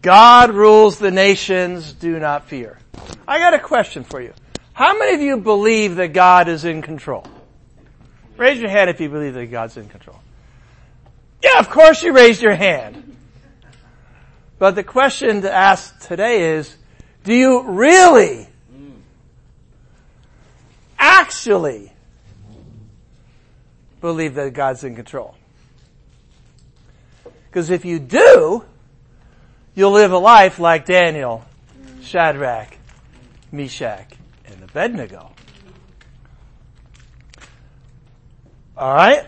God rules the nations, do not fear. I got a question for you. How many of you believe that God is in control? Raise your hand if you believe that God's in control. Yeah, of course you raised your hand. But the question to ask today is, do you really, actually believe that God's in control? Because if you do, you'll live a life like Daniel, Shadrach, Meshach, and Abednego. All right?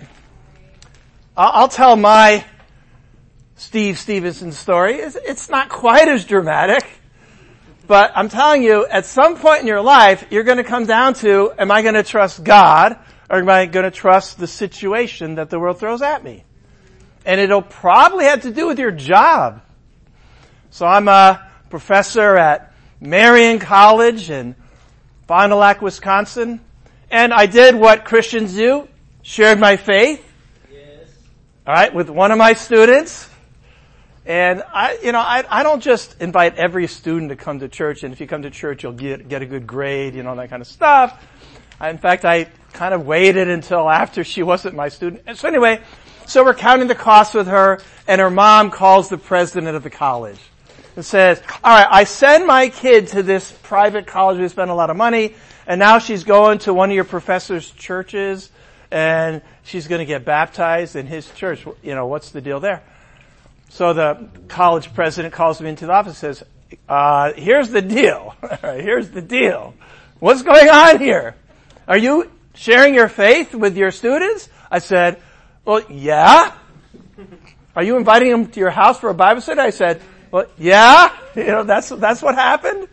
I'll tell my Steve Stevenson story. It's not quite as dramatic, but I'm telling you, at some point in your life, you're going to come down to, am I going to trust God, or am I going to trust the situation that the world throws at me? And it'll probably have to do with your job. So I'm a professor at Marion College in Fond du Lac, Wisconsin, and I did what Christians do, shared my faith. Yes. All right, with one of my students. And I don't just invite every student to come to church, and if you come to church, you'll get a good grade, that kind of stuff. In fact, I kind of waited until after she wasn't my student. And so anyway, so we're counting the costs with her, and her mom calls the president of the college and says, all right, I send my kid to this private college. We spend a lot of money, and now she's going to one of your professor's churches, and she's going to get baptized in his church. What's the deal there? So the college president calls me into the office and says, here's the deal. Here's the deal. What's going on here? Are you sharing your faith with your students? I said, well, yeah. Are you inviting them to your house for a Bible study? I said, well, yeah. That's what happened.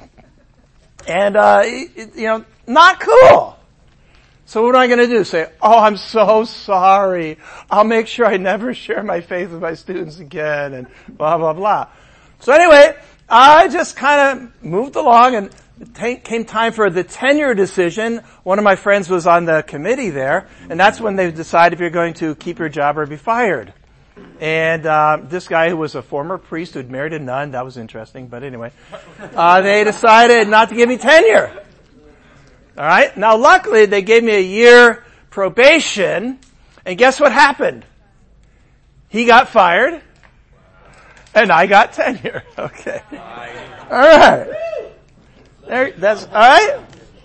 And, not cool. So what am I going to do? Say, oh, I'm so sorry. I'll make sure I never share my faith with my students again, and blah, blah, blah. So anyway, I just kind of moved along, and it came time for the tenure decision. One of my friends was on the committee there, and that's when they decide if you're going to keep your job or be fired. And this guy who was a former priest who had married a nun, that was interesting, but anyway, they decided not to give me tenure. All right. Now, luckily, they gave me a year probation, and guess what happened? He got fired, and I got tenure. Okay. All right. That's all right.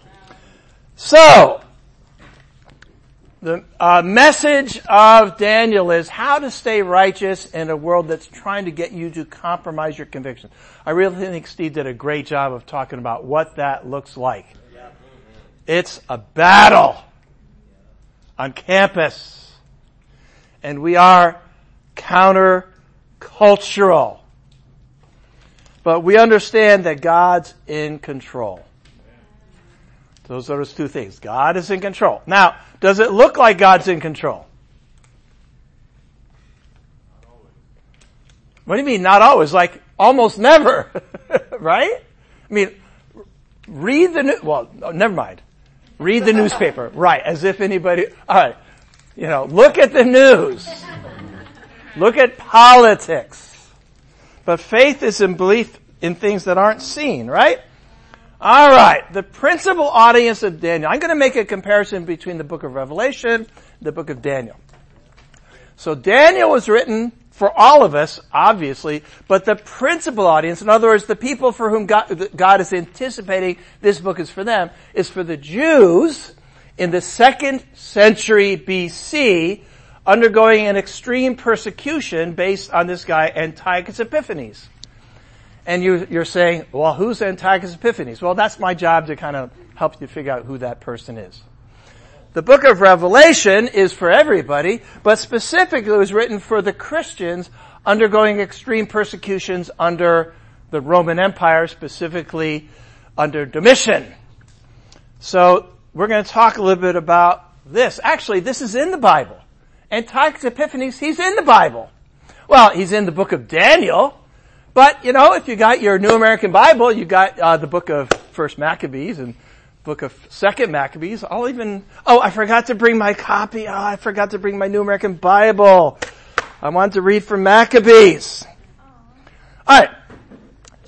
So, the message of Daniel is how to stay righteous in a world that's trying to get you to compromise your convictions. I really think Steve did a great job of talking about what that looks like. It's a battle on campus. And we are counter-cultural. But we understand that God's in control. Those are those two things. God is in control. Now, does it look like God's in control? What do you mean, not always? Like, almost never. Right? I mean, read the news. Well, never mind. Read the newspaper. Right. As if anybody, alright. Look at the news. Look at politics. But faith is in belief in things that aren't seen, right? Alright. The principal audience of Daniel. I'm going to make a comparison between the book of Revelation and the book of Daniel. So Daniel was written for all of us, obviously, but the principal audience, in other words, the people for whom God is anticipating this book is for them, is for the Jews in the 2nd century BC, undergoing an extreme persecution based on this guy Antiochus Epiphanes. And you're saying, well, who's Antiochus Epiphanes? Well, that's my job to kind of help you figure out who that person is. The book of Revelation is for everybody, but specifically it was written for the Christians undergoing extreme persecutions under the Roman Empire, specifically under Domitian. So we're going to talk a little bit about this. Actually, this is in the Bible. Antiochus Epiphanes, he's in the Bible. Well, he's in the book of Daniel, but if you got your New American Bible, you got the book of First Maccabees and book of Second Maccabees. I forgot to bring my copy. I forgot to bring my New American Bible. I wanted to read from Maccabees. Alright.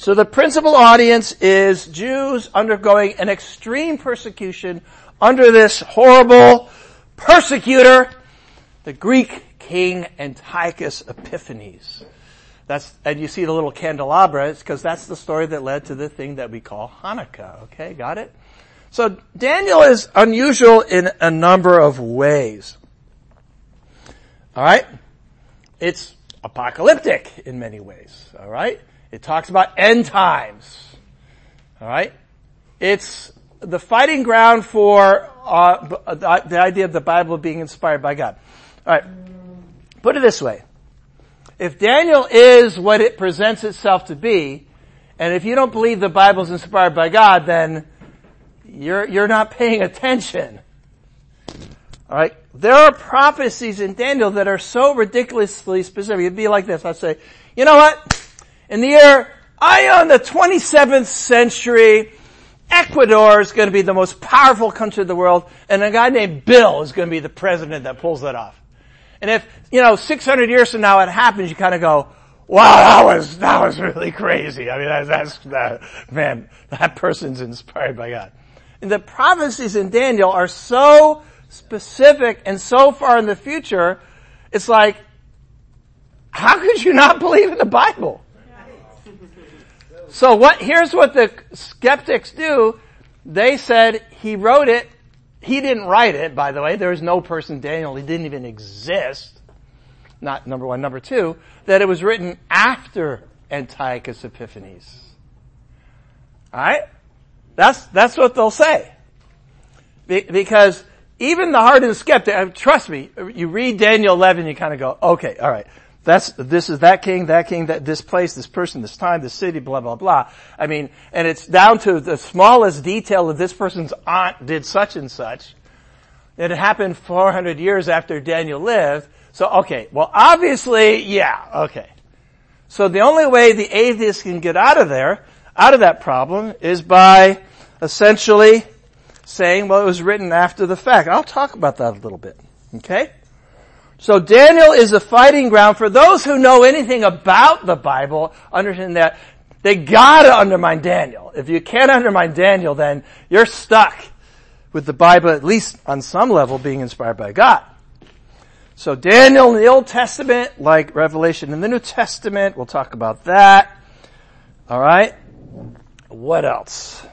So the principal audience is Jews undergoing an extreme persecution under this horrible persecutor, the Greek king Antiochus Epiphanes. And you see the little candelabra, it's because that's the story that led to the thing that we call Hanukkah. Okay, got it? So Daniel is unusual in a number of ways. Alright? It's apocalyptic in many ways. Alright? It talks about end times. Alright? It's the fighting ground for the idea of the Bible being inspired by God. Alright. Put it this way. If Daniel is what it presents itself to be, and if you don't believe the Bible is inspired by God, then you're not paying attention. Alright? There are prophecies in Daniel that are so ridiculously specific. It'd be like this. I'd say, you know what? In the year, in the 27th century, Ecuador is going to be the most powerful country in the world, and a guy named Bill is going to be the president that pulls that off. And if, 600 years from now it happens, you kind of go, wow, that was really crazy. I mean, that person's inspired by God. And the prophecies in Daniel are so specific and so far in the future, it's like, how could you not believe in the Bible? So here's what the skeptics do. They said he wrote it. He didn't write it, by the way. There is no person, Daniel. He didn't even exist. Not number one. Number two, that it was written after Antiochus Epiphanes. Alright? That's what they'll say. Because even the hardened skeptic, trust me, you read Daniel 11, you kind of go, okay, alright. This is that king, this place, this person, this time, this city, blah, blah, blah. I mean, and it's down to the smallest detail of this person's aunt did such and such. It happened 400 years after Daniel lived. So, okay, well obviously, yeah, okay. So the only way the atheist can get out of that problem, is by essentially saying, well, it was written after the fact. I'll talk about that a little bit. Okay? So Daniel is a fighting ground for those who know anything about the Bible, understand that they gotta undermine Daniel. If you can't undermine Daniel, then you're stuck with the Bible, at least on some level, being inspired by God. So Daniel in the Old Testament, like Revelation in the New Testament, we'll talk about that. Alright? What else?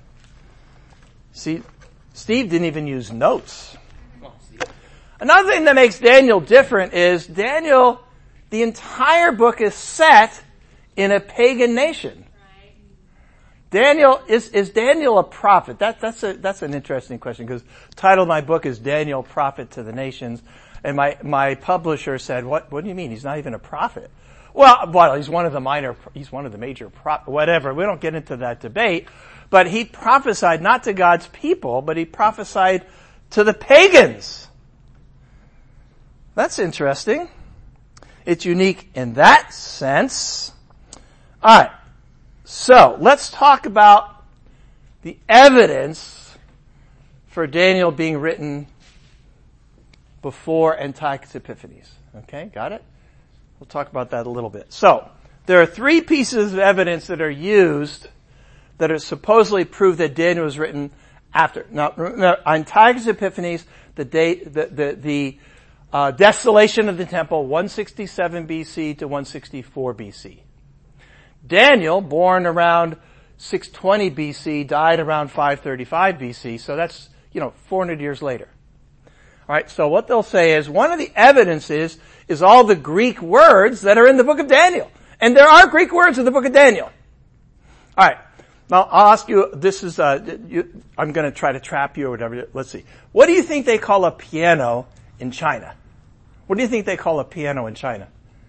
See, Steve didn't even use notes. Another thing that makes Daniel different is Daniel, the entire book is set in a pagan nation. Daniel, is Daniel a prophet? That's an interesting question, because the title of my book is Daniel, Prophet to the Nations. And my publisher said, what do you mean? He's not even a prophet. Well, he's one of the major whatever. We don't get into that debate. But he prophesied not to God's people, but he prophesied to the pagans. That's interesting. It's unique in that sense. Alright. So, let's talk about the evidence for Daniel being written before Antiochus Epiphanes. Okay, got it? We'll talk about that a little bit. So, there are three pieces of evidence that are used that are supposedly prove that Daniel was written after. Now, Antiochus Epiphanes, the desolation of the temple, 167 BC to 164 BC. Daniel, born around 620 BC, died around 535 BC, so that's, 400 years later. Alright, so what they'll say is, one of the evidences is all the Greek words that are in the book of Daniel. And there are Greek words in the book of Daniel. Alright, now I'll ask you, this is, I'm gonna try to trap you or whatever, let's see. What do you think they call a piano in China? What do you think they call a piano in China?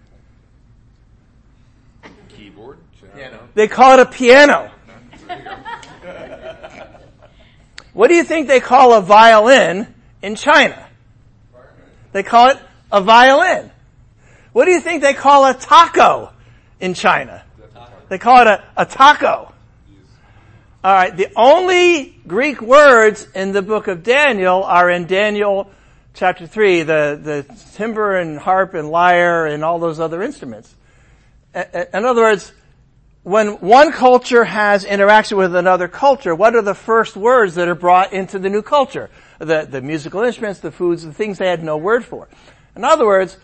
Keyboard? Piano. They call it a piano. What do you think they call a violin in China? They call it a violin. What do you think they call a taco in China? They call it a taco. Alright, the only Greek words in the book of Daniel are in Daniel chapter 3, the timbre and harp and lyre and all those other instruments. In other words, when one culture has interaction with another culture, what are the first words that are brought into the new culture? The musical instruments, the foods, the things they had no word for. In other words,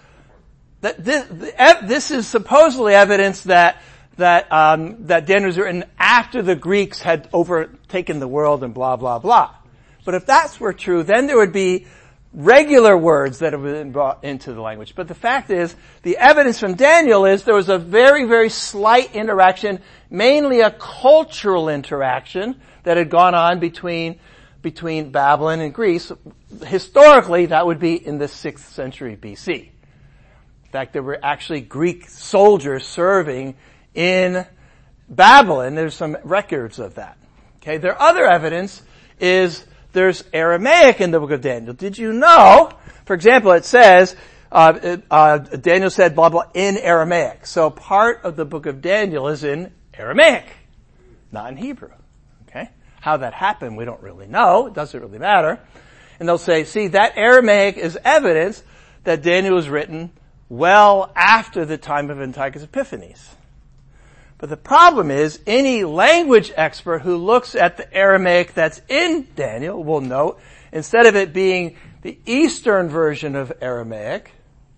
this is supposedly evidence that Daniel was written after the Greeks had overtaken the world and blah, blah, blah. But if that were true, then there would be regular words that have been brought into the language. But the fact is, the evidence from Daniel is there was a very, very slight interaction, mainly a cultural interaction that had gone on between Babylon and Greece. Historically, that would be in the 6th century BC. In fact, there were actually Greek soldiers serving in Babylon. There's some records of that. Okay, their other evidence is there's Aramaic in the book of Daniel. Did you know, for example, it says, Daniel said blah blah in Aramaic. So part of the book of Daniel is in Aramaic, not in Hebrew. Okay? How that happened, we don't really know. It doesn't really matter. And they'll say, see, that Aramaic is evidence that Daniel was written well after the time of Antiochus Epiphanes. But the problem is, any language expert who looks at the Aramaic that's in Daniel will note, instead of it being the Eastern version of Aramaic,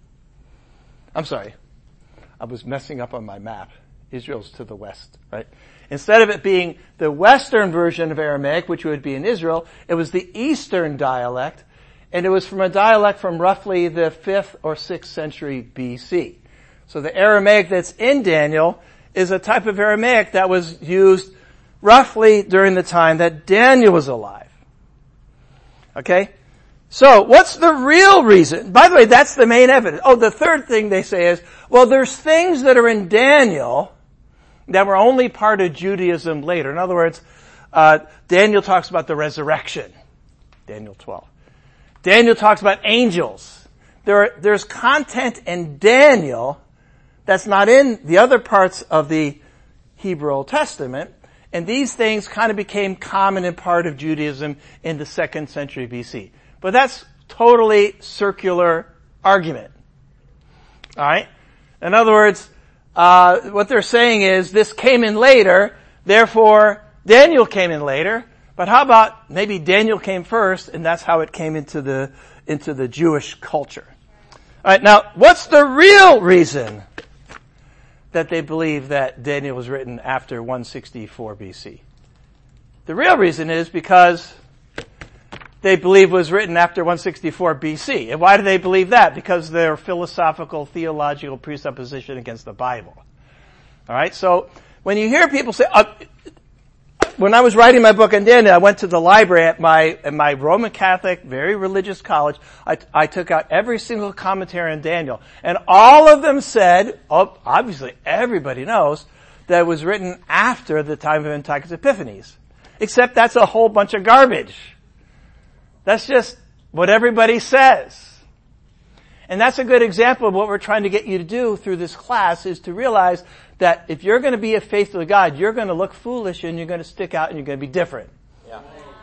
I'm sorry, I was messing up on my map. Israel's to the west, right? Instead of it being the Western version of Aramaic, which would be in Israel, it was the Eastern dialect, and it was from a dialect from roughly the 5th or 6th century BC. So the Aramaic that's in Daniel is a type of Aramaic that was used roughly during the time that Daniel was alive. Okay? So, what's the real reason? By the way, that's the main evidence. Oh, the third thing they say is, well, there's things that are in Daniel that were only part of Judaism later. In other words, Daniel talks about the resurrection. Daniel 12. Daniel talks about angels. There's content in Daniel that's not in the other parts of the Hebrew Old Testament. And these things kind of became common and part of Judaism in the 2nd century BC. But that's totally circular argument. Alright? In other words, what they're saying is this came in later, therefore Daniel came in later. But how about maybe Daniel came first, and that's how it came into the Jewish culture. Alright, now, what's the real reason that they believe that Daniel was written after 164 BC? The real reason is because they believe it was written after 164 BC. And why do they believe that? Because their philosophical, theological presupposition against the Bible. Alright, so when you hear people say, when I was writing my book on Daniel, I went to the library at my Roman Catholic, very religious college. I took out every single commentary on Daniel. And all of them said, obviously everybody knows, that it was written after the time of Antiochus Epiphanes. Except that's a whole bunch of garbage. That's just what everybody says. And that's a good example of what we're trying to get you to do through this class, is to realize that if you're going to be a faithful to God, you're going to look foolish and you're going to stick out and you're going to be different. Yeah.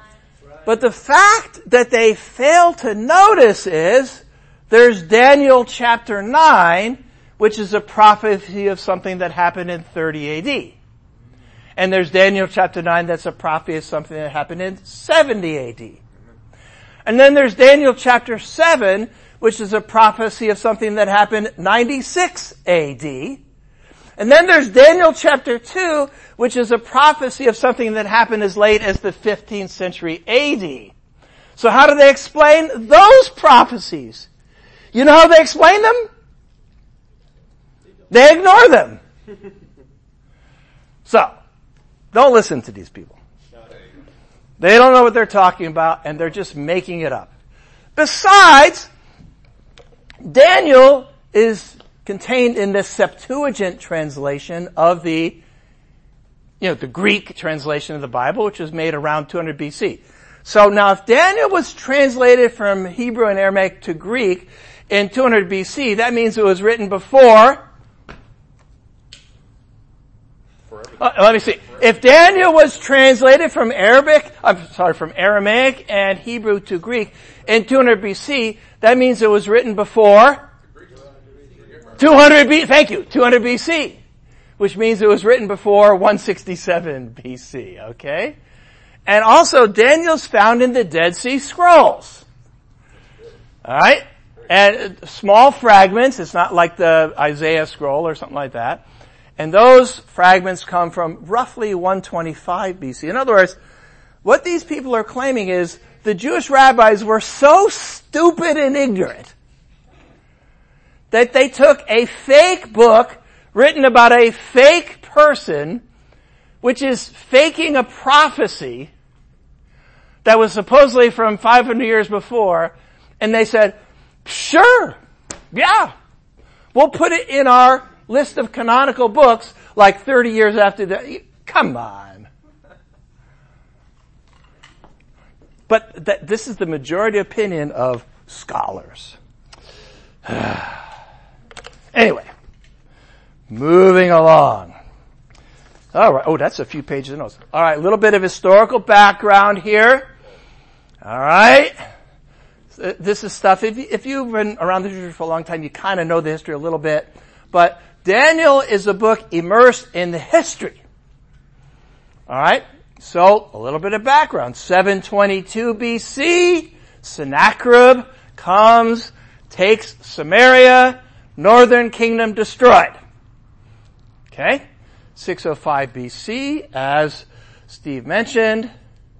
But the fact that they fail to notice is there's Daniel chapter 9, which is a prophecy of something that happened in 30 AD. And there's Daniel chapter 9 that's a prophecy of something that happened in 70 AD. And then there's Daniel chapter 7, which is a prophecy of something that happened 96 AD. And then there's Daniel chapter 2, which is a prophecy of something that happened as late as the 15th century AD. So how do they explain those prophecies? You know how they explain them? They ignore them. So, don't listen to these people. They don't know what they're talking about, and they're just making it up. Besides, Daniel is contained in the Septuagint translation of the Greek translation of the Bible, which was made around 200 BC. So now if Daniel was translated from Hebrew and Aramaic to Greek in 200 BC, that means it was written before. Let me see. If Daniel was translated from Aramaic and Hebrew to Greek in 200 BC, that means it was written before 200 BC. Thank you, 200 BC. which means it was written before 167 BC, okay? And also Daniel's found in the Dead Sea Scrolls. Alright? And small fragments, it's not like the Isaiah scroll or something like that. And those fragments come from roughly 125 BC. In other words, what these people are claiming is the Jewish rabbis were so stupid and ignorant that they took a fake book written about a fake person, which is faking a prophecy that was supposedly from 500 years before, and they said, sure, yeah, we'll put it in our list of canonical books like 30 years after that. Come on. But this is the majority opinion of scholars. Anyway, moving along. All right. Oh, that's a few pages of notes. All right, a little bit of historical background here. All right. This is stuff, if you've been around the church for a long time, you kind of know the history a little bit. But Daniel is a book immersed in the history. All right. So, a little bit of background. 722 BC, Sennacherib comes, takes Samaria, northern kingdom destroyed. Okay? 605 BC, as Steve mentioned,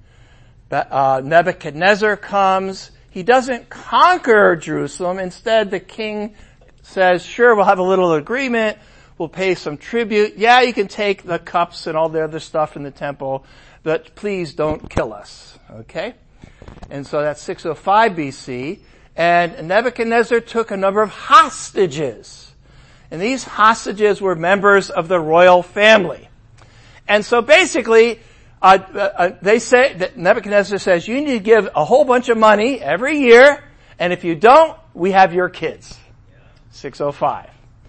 Nebuchadnezzar comes. He doesn't conquer Jerusalem. Instead, the king says, sure, we'll have a little agreement. We'll pay some tribute. Yeah, you can take the cups and all the other stuff in the temple, but please don't kill us. Okay? And so that's 605 BC. And Nebuchadnezzar took a number of hostages. And these hostages were members of the royal family. And so basically, they say that Nebuchadnezzar says, you need to give a whole bunch of money every year, and if you don't, we have your kids. 605.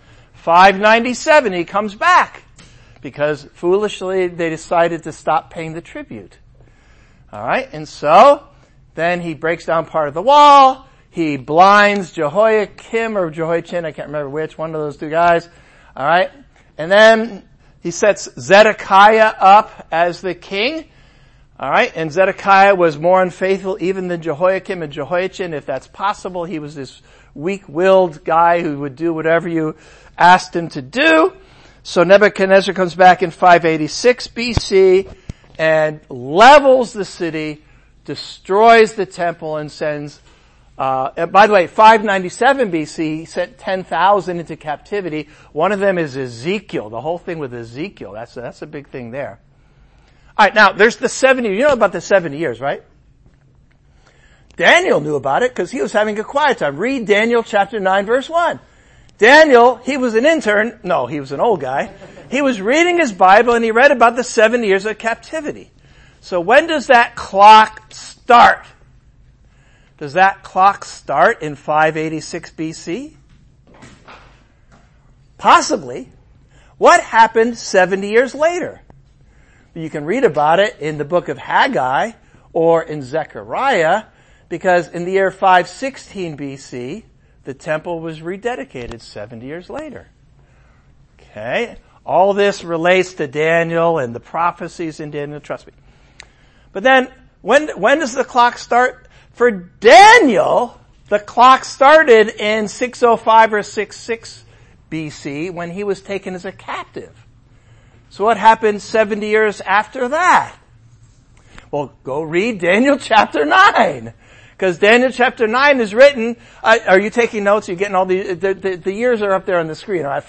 597, he comes back, because foolishly they decided to stop paying the tribute. Alright, and so, then he breaks down part of the wall, he blinds Jehoiakim or Jehoiachin, I can't remember which, one of those two guys. Alright, and then he sets Zedekiah up as the king. Alright, and Zedekiah was more unfaithful even than Jehoiakim and Jehoiachin, if that's possible. He was this weak-willed guy who would do whatever you asked him to do. So Nebuchadnezzar comes back in 586 BC and levels the city, destroys the temple, and sends, by the way, 597 BC, he sent 10,000 into captivity. One of them is Ezekiel, the whole thing with Ezekiel. That's a big thing there. Alright, now, there's the 70, you know about the 70 years, right? Daniel knew about it because he was having a quiet time. Read Daniel chapter 9 verse 1. Daniel, he was an intern. No, he was an old guy. He was reading his Bible and he read about the 7 years of captivity. So when does that clock start? Does that clock start in 586 BC? Possibly. What happened 70 years later? You can read about it in the book of Haggai or in Zechariah, because in the year 516 BC, the temple was rededicated 70 years later. Okay? All this relates to Daniel and the prophecies in Daniel, trust me. But then, when does the clock start? For Daniel, the clock started in 605 or 66 BC when he was taken as a captive. So what happened 70 years after that? Well, go read Daniel chapter 9. Because Daniel chapter 9 is written, are you taking notes? Are you getting all the years are up there on the screen. All right,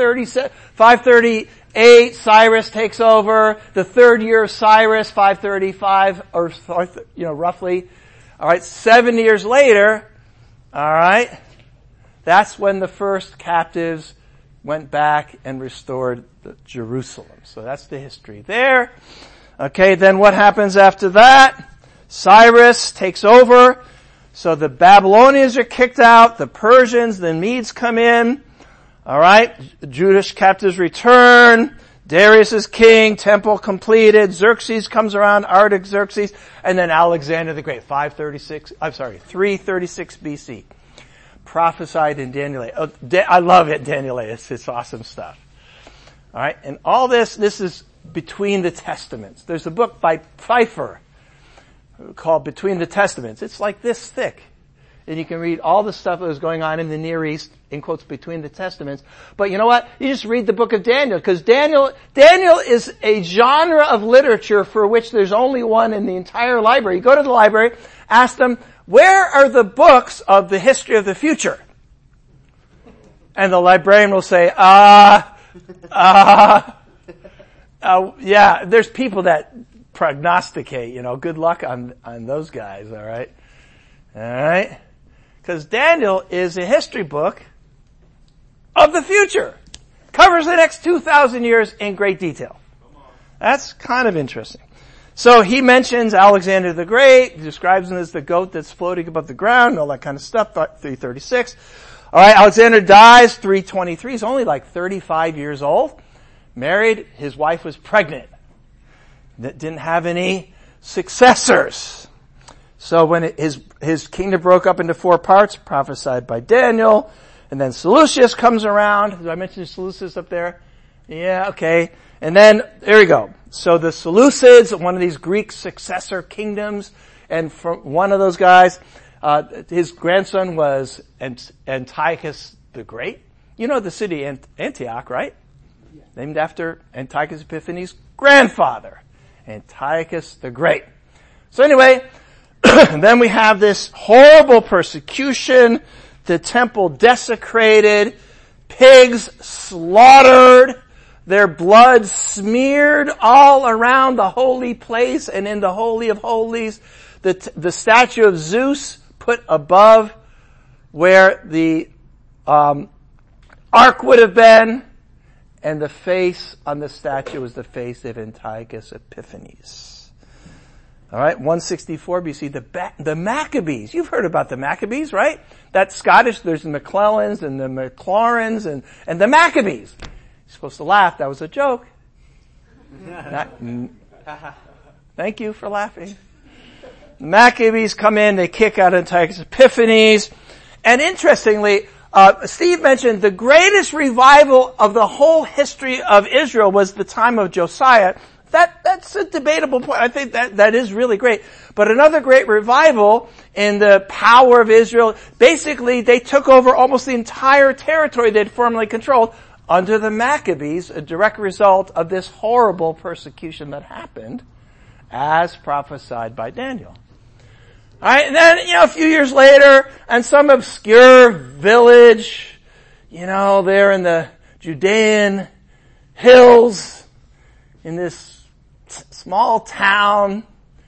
538, Cyrus takes over. The third year of Cyrus, 535, or, roughly. All right, 7 years later, all right, that's when the first captives went back and restored Jerusalem. So that's the history there. Okay, then what happens after that? Cyrus takes over. So the Babylonians are kicked out. The Persians, the Medes come in. All right, Jewish captives return. Darius is king. Temple completed. Xerxes comes around. Artaxerxes, and then Alexander the Great. 336 BC. Prophesied in Daniel. I love it, Daniel. It's awesome stuff. All right, and all this is Between the Testaments. There's a book by Pfeiffer called Between the Testaments. It's like this thick. And you can read all the stuff that was going on in the Near East, in quotes, between the Testaments. But you know what? You just read the book of Daniel, because Daniel is a genre of literature for which there's only one in the entire library. You go to the library, ask them, where are the books of the history of the future? And the librarian will say, yeah, there's people that prognosticate, good luck on those guys, all right? All right? Because Daniel is a history book of the future. Covers the next 2,000 years in great detail. That's kind of interesting. So he mentions Alexander the Great, describes him as the goat that's floating above the ground, all that kind of stuff, 336. All right, Alexander dies, 323. He's only like 35 years old. Married, his wife was pregnant. Didn't have any successors. So when his kingdom broke up into 4 parts, prophesied by Daniel, and then Seleucus comes around. Did I mention Seleucus up there? Yeah, okay. And then, there we go. So the Seleucids, one of these Greek successor kingdoms, and from one of those guys, his grandson was Antiochus the Great. You know the city Antioch, right? Yeah. Named after Antiochus Epiphanes' grandfather, Antiochus the Great. So anyway, then we have this horrible persecution, the temple desecrated, pigs slaughtered, their blood smeared all around the holy place and in the Holy of Holies, the statue of Zeus put above where the ark would have been, and the face on the statue was the face of Antiochus Epiphanes. All right, 164 BC, the Maccabees. You've heard about the Maccabees, right? That's Scottish. There's the McClellans and the McLaurens and the Maccabees. You're supposed to laugh. That was a joke. Thank you for laughing. The Maccabees come in. They kick out Antiochus Epiphanes. And interestingly, Steve mentioned the greatest revival of the whole history of Israel was the time of Josiah. That's a debatable point. I think that is really great. But another great revival in the power of Israel, basically they took over almost the entire territory they'd formerly controlled under the Maccabees, a direct result of this horrible persecution that happened as prophesied by Daniel. Alright, and then, a few years later, and some obscure village, there in the Judean hills, in this small town,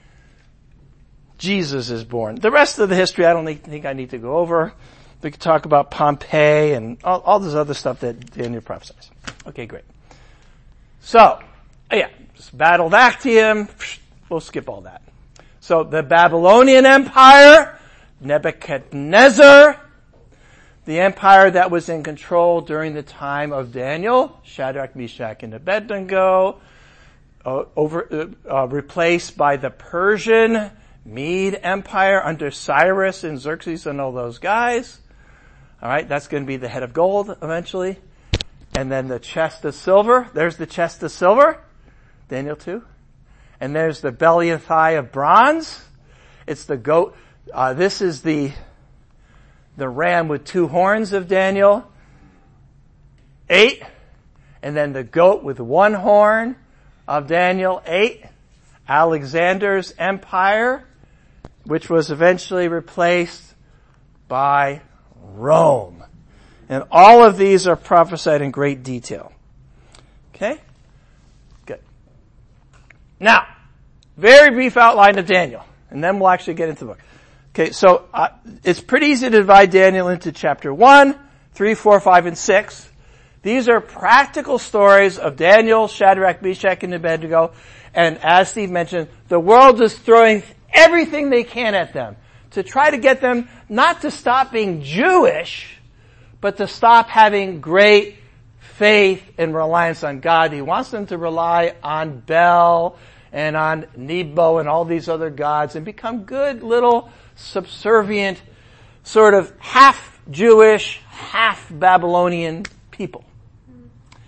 Jesus is born. The rest of the history I don't think I need to go over. We could talk about Pompeii and all this other stuff that Daniel prophesies. Okay, great. So, just battled Actium. We'll skip all that. So the Babylonian Empire, Nebuchadnezzar, the empire that was in control during the time of Daniel, Shadrach, Meshach, and Abednego, replaced by the Persian Mede Empire under Cyrus and Xerxes and all those guys. All right, that's going to be the head of gold eventually. And then the chest of silver. There's the chest of silver, Daniel 2. And there's the belly and thigh of bronze. It's the goat. This is the ram with 2 horns of Daniel 8. And then the goat with 1 horn of Daniel 8. Alexander's empire, which was eventually replaced by Rome. And all of these are prophesied in great detail. Okay? Good. Now, very brief outline of Daniel, and then we'll actually get into the book. Okay, so it's pretty easy to divide Daniel into chapter 1, 3, 4, 5, and 6. These are practical stories of Daniel, Shadrach, Meshach, and Abednego. And as Steve mentioned, the world is throwing everything they can at them to try to get them not to stop being Jewish, but to stop having great faith and reliance on God. He wants them to rely on Bel and on Nebo and all these other gods and become good little subservient, sort of half Jewish, half Babylonian people.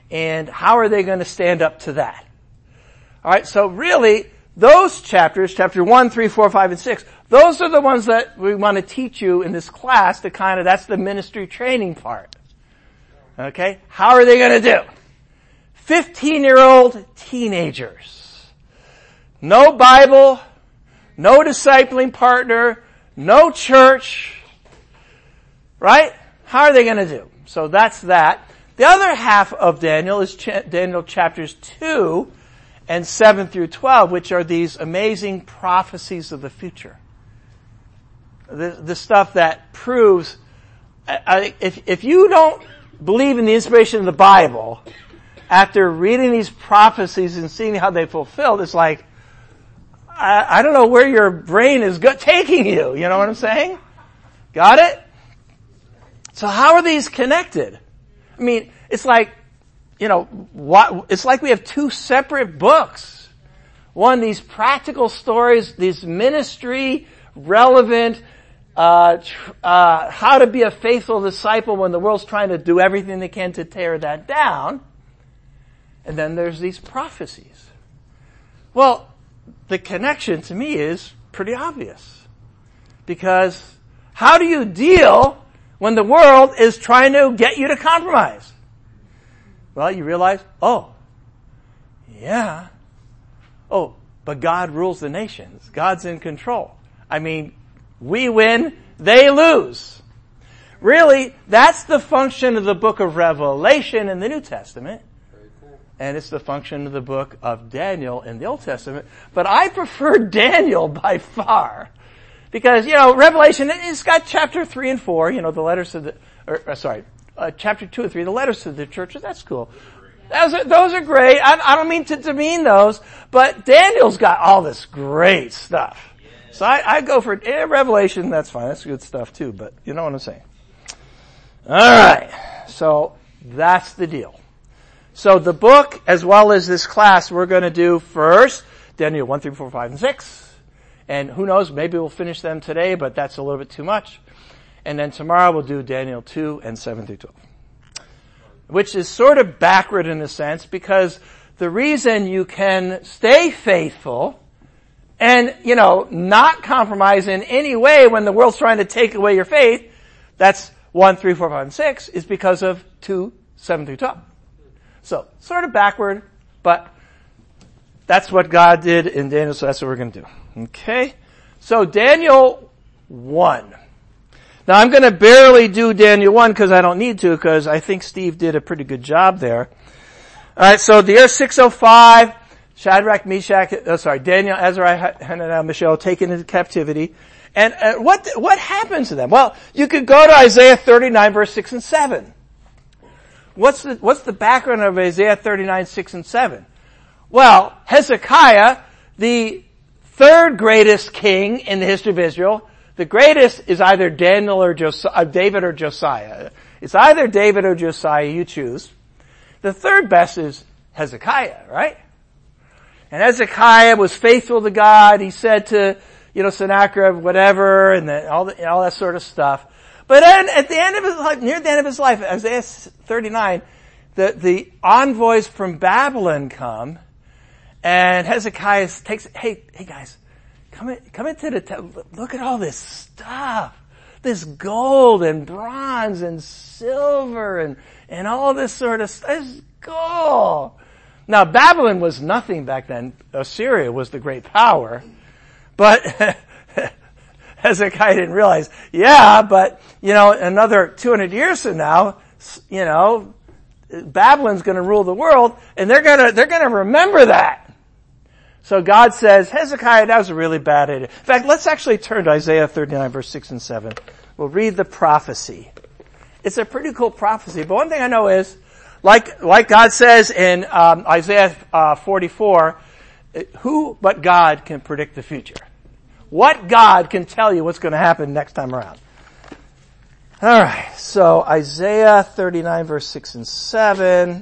And how are they going to stand up to that? Alright, so really, those chapters, chapter 1, 3, 4, 5, and 6, those are the ones that we want to teach you in this class to that's the ministry training part. Okay? How are they going to do? 15-year-old teenagers. No Bible, no discipling partner, no church. Right? How are they going to do? So that's that. The other half of Daniel is Daniel chapters 2 and 7 through 12, which are these amazing prophecies of the future. The stuff that proves, if you don't believe in the inspiration of the Bible, after reading these prophecies and seeing how they fulfilled, it's like, I don't know where your brain is taking you. You know what I'm saying? Got it? So how are these connected? I mean, it's like, it's like we have two separate books. One, these practical stories, these ministry relevant, how to be a faithful disciple when the world's trying to do everything they can to tear that down. And then there's these prophecies. Well, the connection to me is pretty obvious. Because how do you deal when the world is trying to get you to compromise? Well, you realize, but God rules the nations. God's in control. I mean, we win, they lose. Really, that's the function of the book of Revelation in the New Testament. Very cool. And it's the function of the book of Daniel in the Old Testament. But I prefer Daniel by far. Because, Revelation, it's got chapter 3 and 4, the letters to chapter 2 and 3, the letters to the churches, that's cool. Those are great. I don't mean to demean those, but Daniel's got all this great stuff. So I go for Revelation, that's fine, that's good stuff too, but you know what I'm saying. Alright, so that's the deal. So the book, as well as this class, we're going to do first Daniel 1, 3, 4, 5, and 6. And who knows, maybe we'll finish them today, but that's a little bit too much. And then tomorrow we'll do Daniel 2 and 7 through 12. Which is sort of backward in a sense, because the reason you can stay faithful and, not compromise in any way when the world's trying to take away your faith, that's 1, 3, 4, 5, and 6, is because of 2, 7 through 12. So, sort of backward, but that's what God did in Daniel, so that's what we're going to do. Okay? So Daniel 1. Now I'm going to barely do Daniel 1 because I don't need to, because I think Steve did a pretty good job there. Alright, so the year 605, Daniel, Azariah, Hananiah, Mishael taken into captivity. And what happens to them? Well, you could go to Isaiah 39 verse 6 and 7. What's the background of Isaiah 39, 6 and 7? Well, Hezekiah, the third greatest king in the history of Israel. The greatest is either Daniel or David or Josiah. It's either David or Josiah, you choose. The third best is Hezekiah, right? And Hezekiah was faithful to God. He said to, Sennacherib, whatever, and all that sort of stuff. But then at the end of his life, near the end of his life, Isaiah 39, the envoys from Babylon come. And Hezekiah takes, hey guys, come into the temple. Look at all this stuff. This gold and bronze and silver and all this sort of stuff. It's gold. Now Babylon was nothing back then. Assyria was the great power. But Hezekiah didn't realize, but, another 200 years from now, Babylon's gonna rule the world and they're gonna remember that. So God says, Hezekiah, that was a really bad idea. In fact, let's actually turn to Isaiah 39 verse 6 and 7. We'll read the prophecy. It's a pretty cool prophecy, but one thing I know is, like God says in Isaiah 44, who but God can predict the future? What God can tell you what's going to happen next time around? Alright, so Isaiah 39 verse 6 and 7.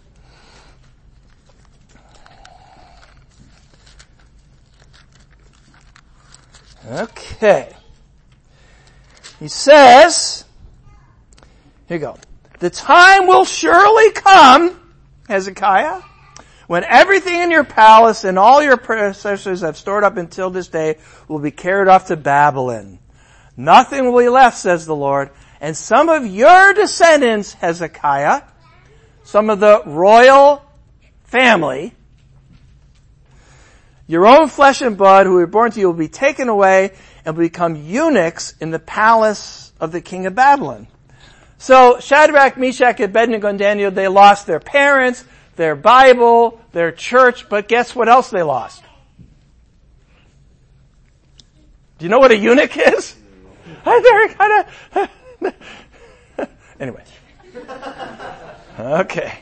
Okay. He says, here you go. The time will surely come Hezekiah? When everything in your palace and all your predecessors have stored up until this day will be carried off to Babylon. Nothing will be left, says the Lord. And some of your descendants, Hezekiah, some of the royal family, your own flesh and blood who were born to you will be taken away and will become eunuchs in the palace of the king of Babylon. So Shadrach, Meshach, Abednego, and Daniel, they lost their parents, their Bible, their church, but guess what else they lost? Do you know what a eunuch is? Anyway. Okay.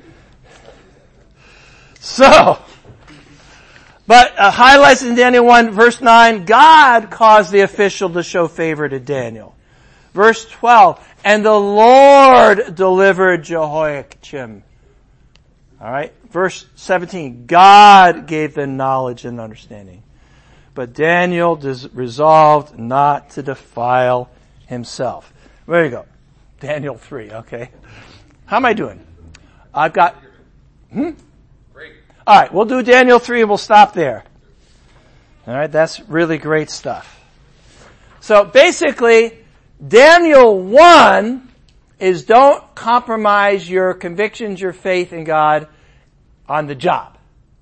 So, but highlights in Daniel 1 verse 9, God caused the official to show favor to Daniel. Verse 12, and the Lord delivered Jehoiakim. Alright, verse 17, God gave them knowledge and understanding. But Daniel resolved not to defile himself. There you go. Daniel 3, okay. How am I doing? I've got, Great. Alright, we'll do Daniel 3 and we'll stop there. Alright, that's really great stuff. So basically, Daniel 1 is don't compromise your convictions, your faith in God on the job.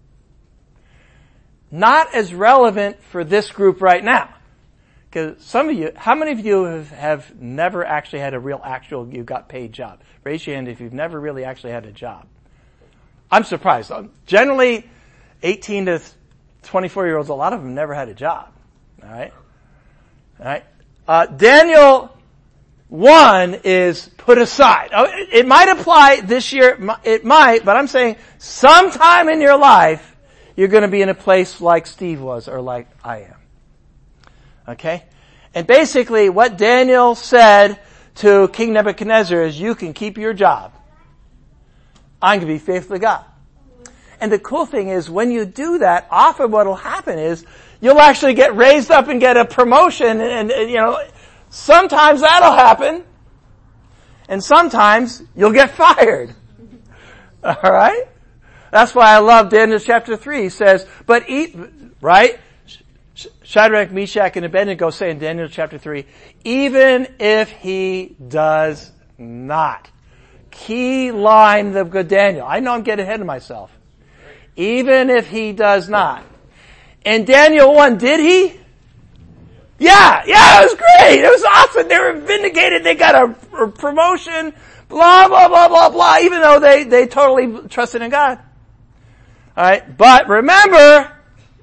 Not as relevant for this group right now. Because some of you, how many of you have never actually had a real actual, you got paid job? Raise your hand if you've never really actually had a job. I'm surprised. Generally, 18 to 24-year-olds, a lot of them never had a job. Alright? Alright? Daniel 1 is put aside. It might apply this year, it might, but I'm saying sometime in your life, you're going to be in a place like Steve was or like I am. Okay? And basically what Daniel said to King Nebuchadnezzar is, you can keep your job. I'm going to be faithful to God. And the cool thing is when you do that, often what will happen is you'll actually get raised up and get a promotion and you know, sometimes that'll happen. And sometimes you'll get fired. Alright? That's why I love Daniel chapter 3. He says, but right? Shadrach, Meshach, and Abednego say in Daniel chapter 3, even if he does not. Key line of good Daniel. I know I'm getting ahead of myself. Even if he does not. In Daniel 1, did he? Yeah, it was great. It was awesome. They were vindicated. They got a promotion. Blah, blah, blah, blah, blah. Even though they totally trusted in God. Alright, but remember,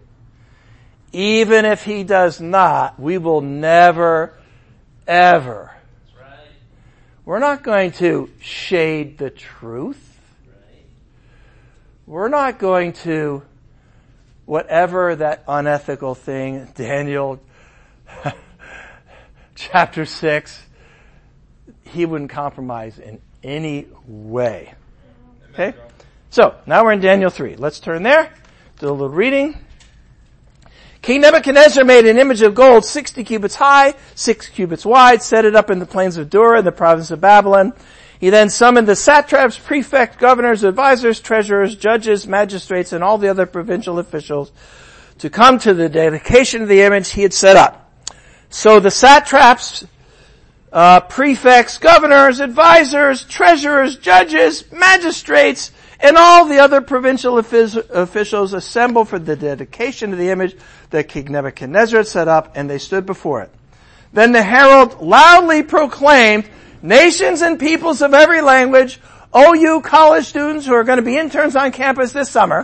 even if he does not, we will never, ever. That's right. We're not going to shade the truth. Right. We're not going to, whatever that unethical thing, Daniel chapter 6, he wouldn't compromise in any way. Okay? So, now we're in Daniel 3. Let's turn there, do a little reading. King Nebuchadnezzar made an image of gold 60 cubits high, 6 cubits wide, set it up in the plains of Dura in the province of Babylon. He then summoned the satraps, prefects, governors, advisors, treasurers, judges, magistrates, and all the other provincial officials to come to the dedication of the image he had set up. So the satraps, prefects, governors, advisors, treasurers, judges, magistrates, and all the other provincial officials assembled for the dedication of the image that King Nebuchadnezzar had set up, and they stood before it. Then the herald loudly proclaimed, nations and peoples of every language, O you college students who are going to be interns on campus this summer,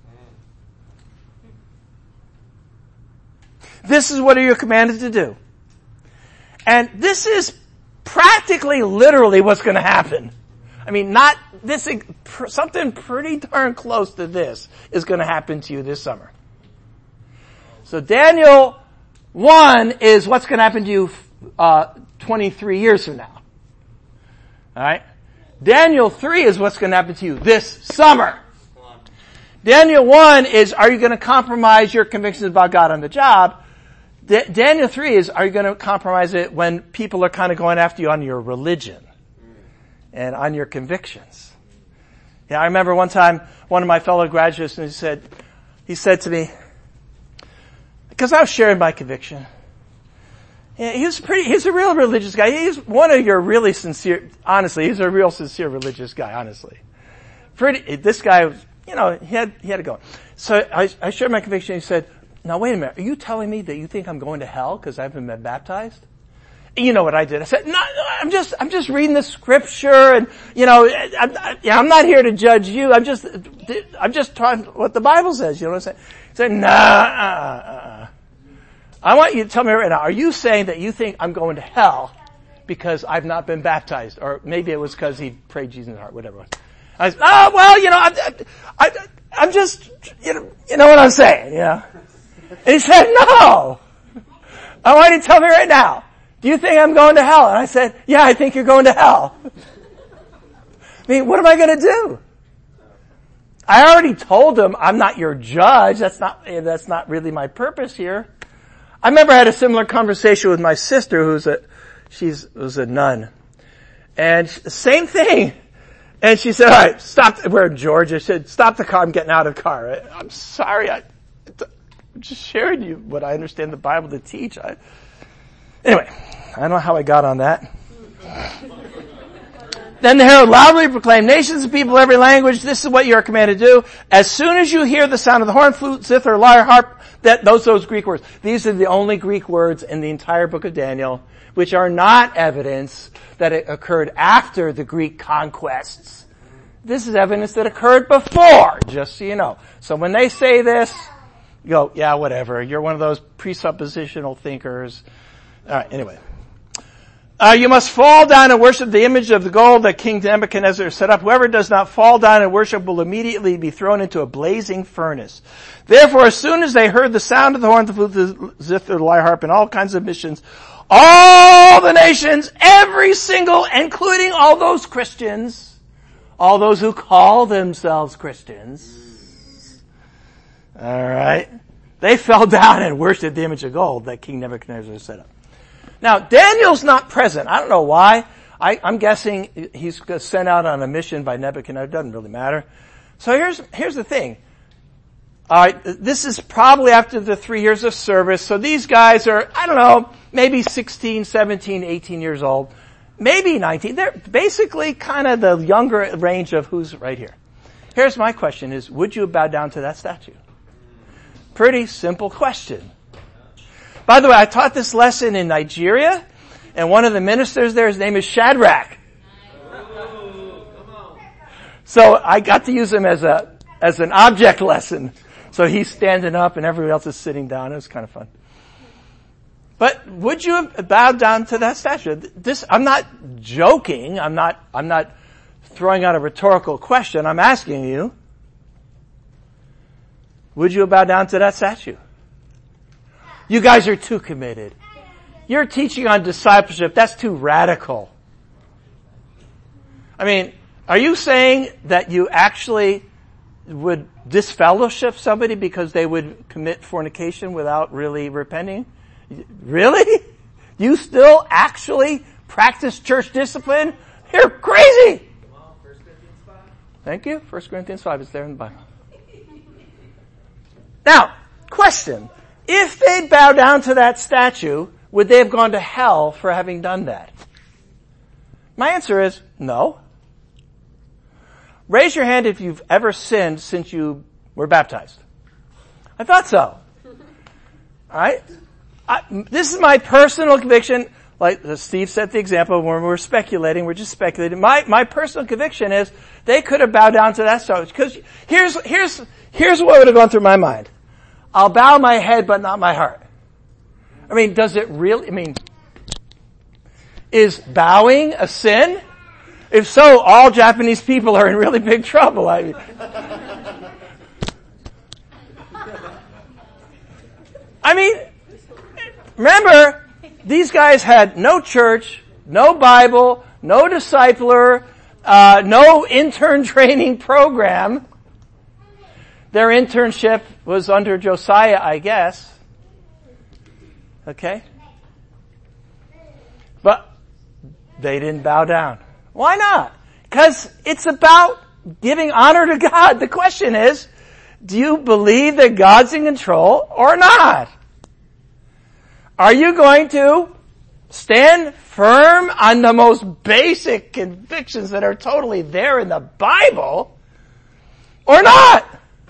this is what you're commanded to do. And this is practically literally what's going to happen. I mean, not this, something pretty darn close to this is going to happen to you this summer. So Daniel 1 is what's going to happen to you 23 years from now. Alright? Daniel 3 is what's going to happen to you this summer. Daniel 1 is, are you going to compromise your convictions about God on the job? Daniel 3 is, are you going to compromise it when people are kind of going after you on your religion and on your convictions? Yeah, I remember one time, one of my fellow graduates, and he said to me, because I was sharing my conviction. Yeah, he's a real religious guy. He's one of your really sincere, honestly, he's a real sincere religious guy, honestly. This guy was, he had it going. So I shared my conviction, and he said, now wait a minute, are you telling me that you think I'm going to hell because I haven't been baptized? And you know what I did? I said, no, I'm just reading the scripture, and I'm not here to judge you. I'm just trying what the Bible says. You know what I'm saying? He said, nah, I want you to tell me right now, are you saying that you think I'm going to hell because I've not been baptized? Or maybe it was because he prayed Jesus in his heart, whatever it was. I said, oh, well, I'm just, you know what I'm saying, And he said, no. I want you to tell me right now. Do you think I'm going to hell? And I said, yeah, I think you're going to hell. I mean, what am I going to do? I already told him I'm not your judge. That's not really my purpose here. I remember I had a similar conversation with my sister who was a nun. And same thing. And she said, all right, stop. We're in Georgia. She said, stop the car. I'm getting out of the car. I'm sorry. I'm just sharing you what I understand the Bible to teach. Anyway, I don't know how I got on that. Then the herald loudly proclaimed, nations and people, every language, this is what you are commanded to do. As soon as you hear the sound of the horn, flute, zither, lyre, harp, those Greek words. These are the only Greek words in the entire book of Daniel, which are not evidence that it occurred after the Greek conquests. This is evidence that occurred before, just so you know. So when they say this, you go, yeah, whatever. You're one of those presuppositional thinkers. All right, anyway. You must fall down and worship the image of the gold that King Nebuchadnezzar set up. Whoever does not fall down and worship will immediately be thrown into a blazing furnace. Therefore, as soon as they heard the sound of the horn, the flute, the zither, the lyre, harp, and all kinds of missions, all the nations, every single, including all those Christians, all those who call themselves Christians, all right, they fell down and worshipped the image of gold that King Nebuchadnezzar set up. Now, Daniel's not present. I don't know why. I'm guessing he's sent out on a mission by Nebuchadnezzar. It doesn't really matter. So here's the thing. This is probably after the 3 years of service. So these guys are, I don't know, maybe 16, 17, 18 years old. Maybe 19. They're basically kind of the younger range of who's right here. Here's my question is, would you bow down to that statue? Pretty simple question. By the way, I taught this lesson in Nigeria, and one of the ministers there, his name is Shadrach. So I got to use him as an object lesson. So he's standing up and everybody else is sitting down. It was kind of fun. But would you have bowed down to that statue? I'm not joking. I'm not throwing out a rhetorical question. I'm asking you, would you have bowed down to that statue? You guys are too committed. You're teaching on discipleship. That's too radical. I mean, are you saying that you actually would disfellowship somebody because they would commit fornication without really repenting? Really? You still actually practice church discipline? You're crazy! Well, 1 Corinthians 5. Thank you. 1 Corinthians 5 is there in the Bible. Now, question. If they'd bow down to that statue, would they have gone to hell for having done that? My answer is no. Raise your hand if you've ever sinned since you were baptized. I thought so. Alright? This is my personal conviction. Like Steve set the example when we're speculating, we're just speculating. My personal conviction is they could have bowed down to that statue. Because here's what would have gone through my mind. I'll bow my head, but not my heart. I mean, does it really, is bowing a sin? If so, all Japanese people are in really big trouble. Remember, these guys had no church, no Bible, no discipler, no intern training program. Their internship was under Josiah, I guess. Okay? But they didn't bow down. Why not? Because it's about giving honor to God. The question is, do you believe that God's in control or not? Are you going to stand firm on the most basic convictions that are totally there in the Bible or not?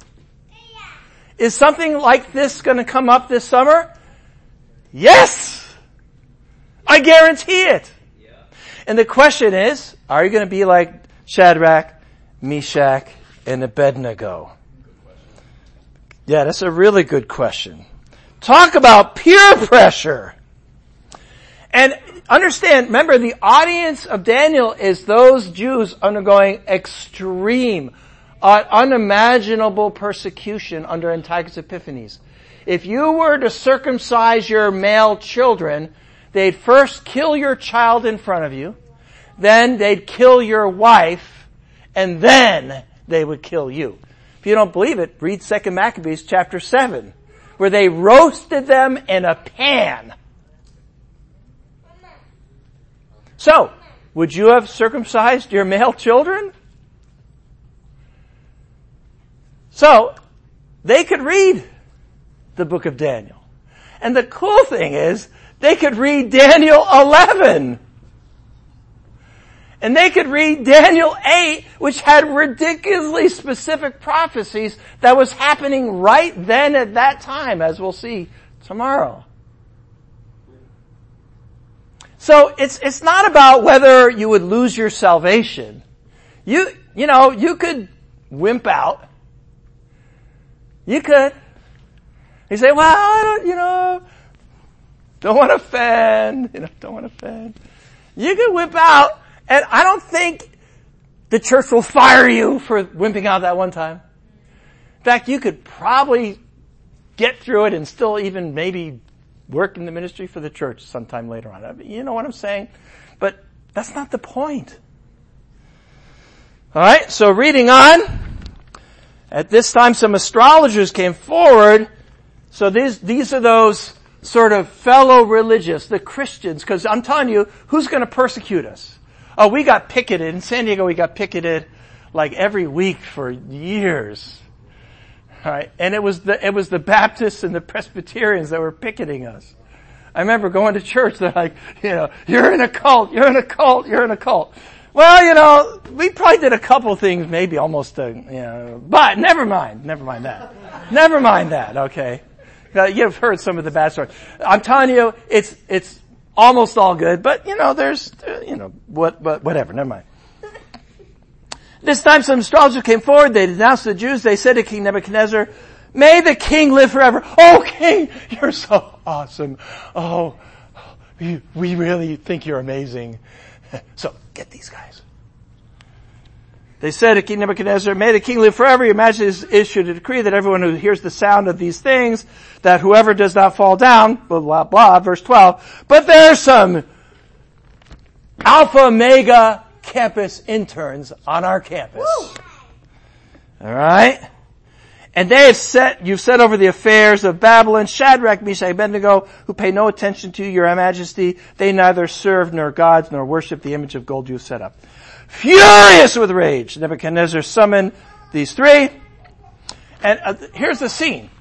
Is something like this going to come up this summer? Yes! I guarantee it. And the question is, are you going to be like Shadrach, Meshach, and Abednego? Yeah, that's a really good question. Talk about peer pressure. And understand, remember, the audience of Daniel is those Jews undergoing extreme, unimaginable persecution under Antiochus Epiphanes. If you were to circumcise your male children, they'd first kill your child in front of you, then they'd kill your wife, and then they would kill you. If you don't believe it, read 2 Maccabees chapter 7, where they roasted them in a pan. So, would you have circumcised your male children? So, they could read the book of Daniel. And the cool thing is, they could read Daniel 11. And they could read Daniel 8, which had ridiculously specific prophecies that was happening right then at that time, as we'll see tomorrow. So it's not about whether you would lose your salvation. You could wimp out. You could. You say, well, I don't want to offend. Don't want to offend. You could wimp out. And I don't think the church will fire you for wimping out that one time. In fact, you could probably get through it and still even maybe work in the ministry for the church sometime later on. I mean, you know what I'm saying? But that's not the point. All right, so reading on. At this time, some astrologers came forward. So these are those sort of fellow religious, the Christians, because I'm telling you, who's going to persecute us? Oh, we got picketed. In San Diego, we got picketed like every week for years. All right. And it was the Baptists and the Presbyterians that were picketing us. I remember going to church, they're like, you're in a cult, you're in a cult, you're in a cult. Well, we probably did a couple things, maybe almost, but never mind that. Never mind that, okay? You've heard some of the bad stories. I'm telling you, it's almost all good, but there's, whatever, never mind. This time some astrologers came forward, they denounced the Jews, they said to King Nebuchadnezzar, may the king live forever. Oh, king, you're so awesome. Oh, we really think you're amazing. So, get these guys. They said to King Nebuchadnezzar, may the king live forever. Your Majesty has issued a decree that everyone who hears the sound of these things, that whoever does not fall down, blah, blah, blah, verse 12. But there's some alpha, mega campus interns on our campus. Woo! All right? And you've set over the affairs of Babylon, Shadrach, Meshach, Abednego, who pay no attention to your Majesty. They neither serve nor gods nor worship the image of gold you have set up. Furious with rage, Nebuchadnezzar summoned these three. And here's the scene.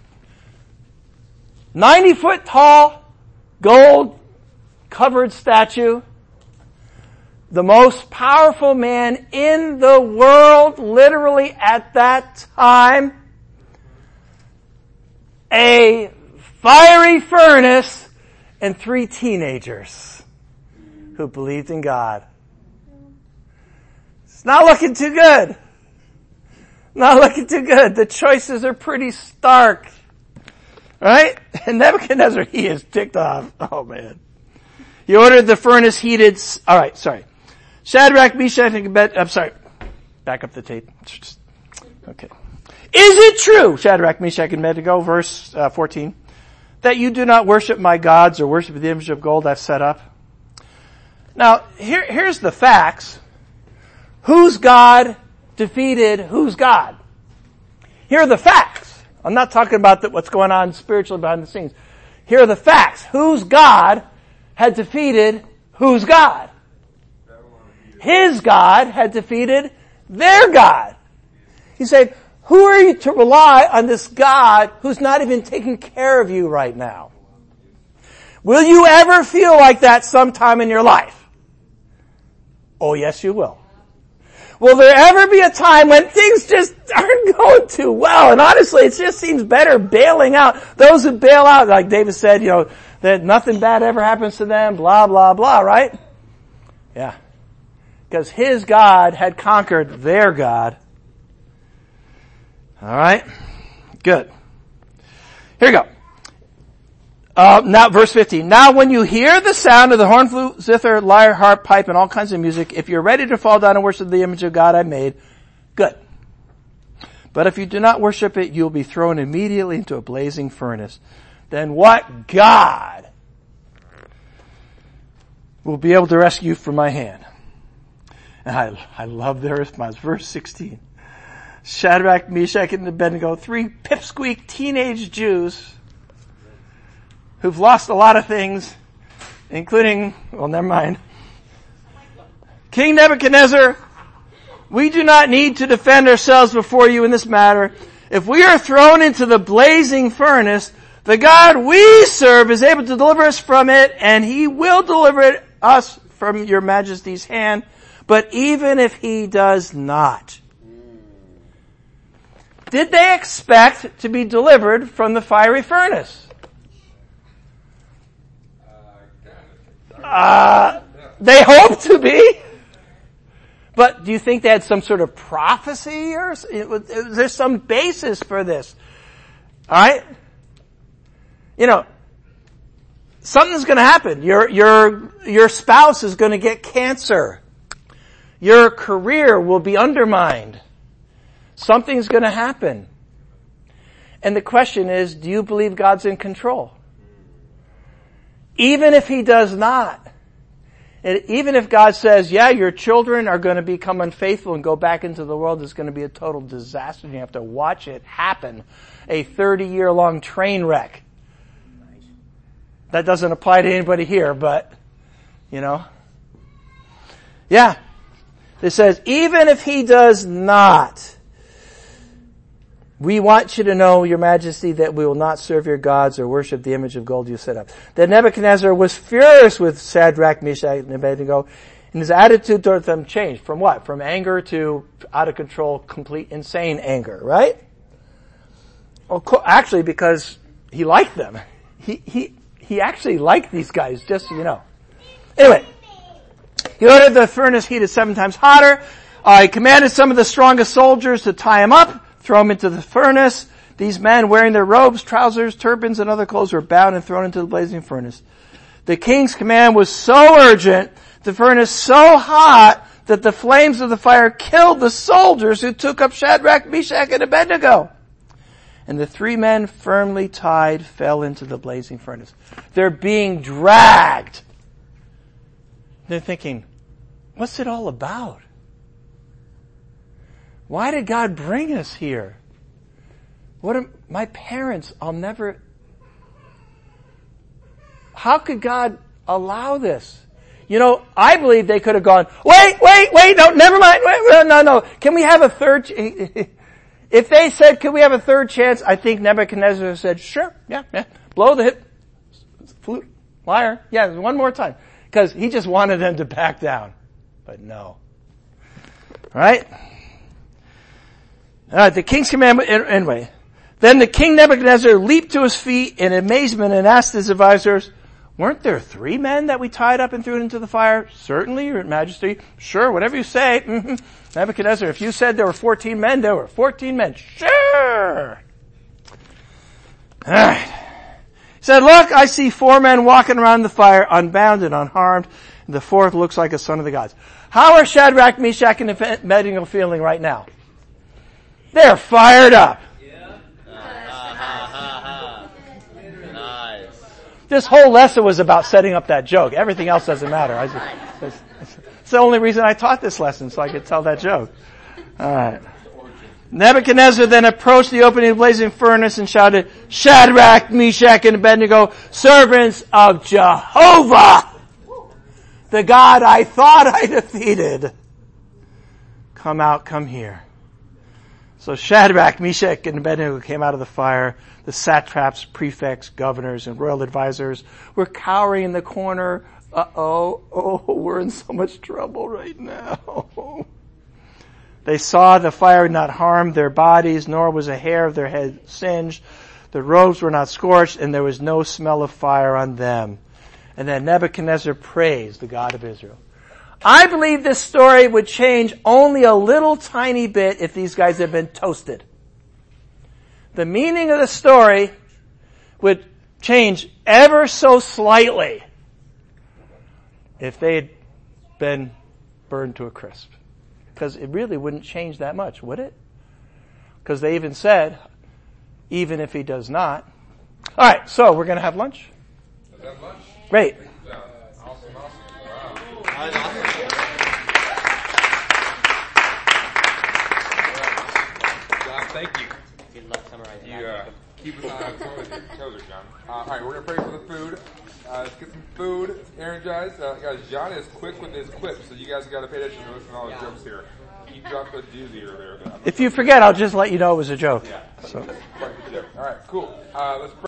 90-foot tall, gold-covered statue. The most powerful man in the world, literally at that time. A fiery furnace and 3 teenagers who believed in God. It's not looking too good. Not looking too good. The choices are pretty stark. Right? And Nebuchadnezzar, he is ticked off. Oh man. He ordered the furnace heated. Alright, sorry. Shadrach, Meshach, and Abednego. I'm sorry. Back up the tape. Okay. Is it true, Shadrach, Meshach, and Abednego, verse 14, that you do not worship my gods or worship the image of gold I've set up? Now, here's the facts. Whose God defeated whose God? Here are the facts. I'm not talking about what's going on spiritually behind the scenes. Here are the facts. Whose God had defeated whose God? His God had defeated their God. He's saying, who are you to rely on this God who's not even taking care of you right now? Will you ever feel like that sometime in your life? Oh, yes, you will. Will there ever be a time when things just aren't going too well? And honestly, it just seems better bailing out. Those who bail out, like David said, that nothing bad ever happens to them, blah, blah, blah, right? Yeah. Because his God had conquered their God. All right? Good. Here we go. Now, verse 15. Now when you hear the sound of the horn, flute, zither, lyre, harp, pipe, and all kinds of music, if you're ready to fall down and worship the image of God I made, good. But if you do not worship it, you'll be thrown immediately into a blazing furnace. Then what God will be able to rescue you from my hand? And I love their response. Verse 16. Shadrach, Meshach, and Abednego, 3 pipsqueak teenage Jews who've lost a lot of things, including, well, never mind. King Nebuchadnezzar, we do not need to defend ourselves before you in this matter. If we are thrown into the blazing furnace, the God we serve is able to deliver us from it, and he will deliver us from your majesty's hand. But even if he does not, did they expect to be delivered from the fiery furnace? They hope to be. But do you think they had some sort of prophecy or is there some basis for this? Alright? Something's gonna happen. Your spouse is gonna get cancer. Your career will be undermined. Something's gonna happen. And the question is, do you believe God's in control? Even if he does not. And even if God says, yeah, your children are going to become unfaithful and go back into the world, it's going to be a total disaster and you have to watch it happen. A 30-year-long train wreck. That doesn't apply to anybody here, but, Yeah. It says, even if he does not, we want you to know, your majesty, that we will not serve your gods or worship the image of gold you set up. Then Nebuchadnezzar was furious with Shadrach, Meshach, and Abednego, and his attitude toward them changed. From what? From anger to out of control, complete insane anger, right? Well, actually, because he liked them. He actually liked these guys, just so you know. Anyway, he ordered the furnace heated 7 times hotter. He commanded some of the strongest soldiers to tie him up, throw him into the furnace. These men, wearing their robes, trousers, turbans, and other clothes, were bound and thrown into the blazing furnace. The king's command was so urgent, the furnace so hot, that the flames of the fire killed the soldiers who took up Shadrach, Meshach, and Abednego. And the 3 men, firmly tied, fell into the blazing furnace. They're being dragged. They're thinking, what's it all about? Why did God bring us here? My parents, how could God allow this? I believe they could have gone, wait, no, never mind, no. Can we have a third, if they said, can we have a third chance? I think Nebuchadnezzar said, sure, yeah, blow the hip, flute, lyre, yeah, one more time. Because he just wanted them to back down. But no. Alright? The king's command, anyway. Then the king Nebuchadnezzar leaped to his feet in amazement and asked his advisors, weren't there 3 men that we tied up and threw into the fire? Certainly, your majesty. Sure, whatever you say. Mm-hmm. Nebuchadnezzar, if you said there were 14 men, there were 14 men. Sure! Alright. He said, look, I see 4 men walking around the fire, unbound and unharmed, and the 4th looks like a son of the gods. How are Shadrach, Meshach, and Abednego feeling right now? They're fired up. Yeah. Nice. This whole lesson was about setting up that joke. Everything else doesn't matter. It's the only reason I taught this lesson, so I could tell that joke. Alright. Nebuchadnezzar then approached the opening of the blazing furnace and shouted, Shadrach, Meshach, and Abednego, servants of Jehovah, the God I thought I defeated. Come out, come here. So Shadrach, Meshach, and Abednego came out of the fire. The satraps, prefects, governors, and royal advisors were cowering in the corner. We're in so much trouble right now. They saw the fire had not harmed their bodies, nor was a hair of their head singed. The robes were not scorched, and there was no smell of fire on them. And then Nebuchadnezzar praised the God of Israel. I believe this story would change only a little tiny bit if these guys had been toasted. The meaning of the story would change ever so slightly if they had been burned to a crisp. Because it really wouldn't change that much, would it? Because they even said, even if he does not. All right, so we're going to have lunch. Is that lunch? Great. Awesome. Wow. John, thank you. Good luck summarizing You that. keep us on toes, John. All right, we're going to pray for the food. Let's get some food. Let's energize. Guys, John is quick with his clips, so you guys got to pay attention to listen to all his jokes here. He dropped a doozy earlier. If you forget, I'll just let you know it was a joke. Yeah. So. Quite the joke. All right, cool. Let's pray.